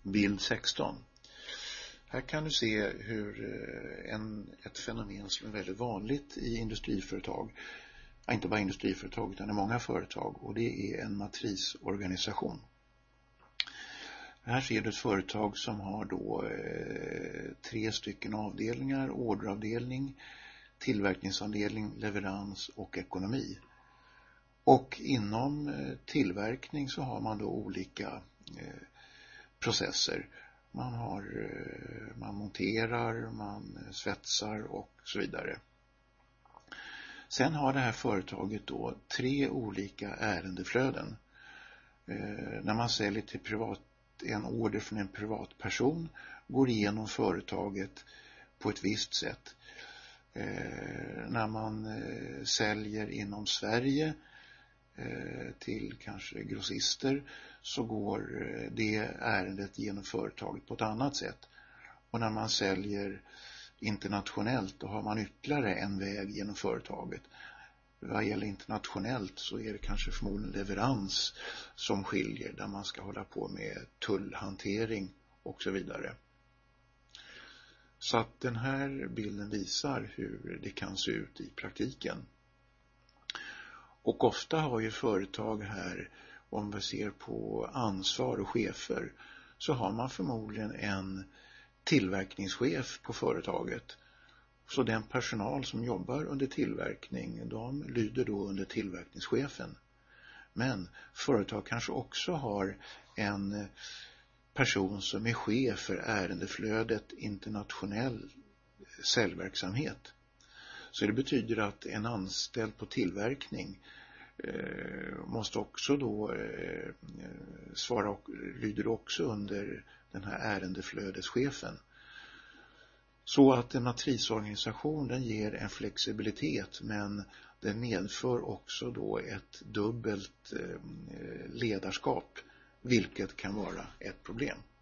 Bild 16. Här kan du se hur ett fenomen som är väldigt vanligt i industriföretag, inte bara industriföretag utan i många företag, och det är en matrisorganisation. Här ser du ett företag som har då 3 stycken avdelningar: orderavdelning, tillverkningsavdelning, leverans och ekonomi. Och inom tillverkning så har man då olika processer. Man monterar, man svetsar och så vidare. Sen har det här företaget då 3 olika ärendeflöden. När man säljer till en order från en privatperson går igenom företaget på ett visst sätt. När man säljer inom Sverige till kanske grossister så går det ärendet genom företaget på ett annat sätt. Och när man säljer internationellt då har man ytterligare en väg genom företaget. Vad gäller internationellt så är det kanske förmodligen leverans som skiljer, där man ska hålla på med tullhantering och så vidare. Så att den här bilden visar hur det kan se ut i praktiken. Och ofta har ju företag här, om vi ser på ansvar och chefer, så har man förmodligen en tillverkningschef på företaget. Så den personal som jobbar under tillverkning, de lyder då under tillverkningschefen. Men företag kanske också har en person som är chef för ärendeflödet internationell säljverksamhet. Så det betyder att en anställd på tillverkning måste också då lyder också under den här ärendeflödeschefen. Så att en matrisorganisation, den ger en flexibilitet, men den medför också då ett dubbelt ledarskap, vilket kan vara ett problem.